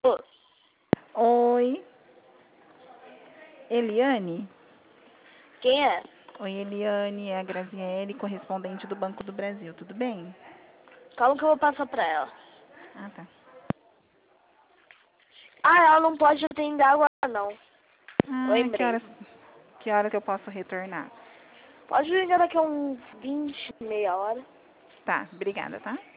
Oi, Eliane? Quem é? Oi, Eliane, é a Graziele, correspondente do Banco do Brasil, tudo bem? Calma que eu vou passar pra ela. Ah, tá. Ah, ela não pode atender agora, não. Ah, Lembrei. que hora que eu posso retornar? Pode ligar daqui a uns 20, meia hora. Tá, obrigada, tá?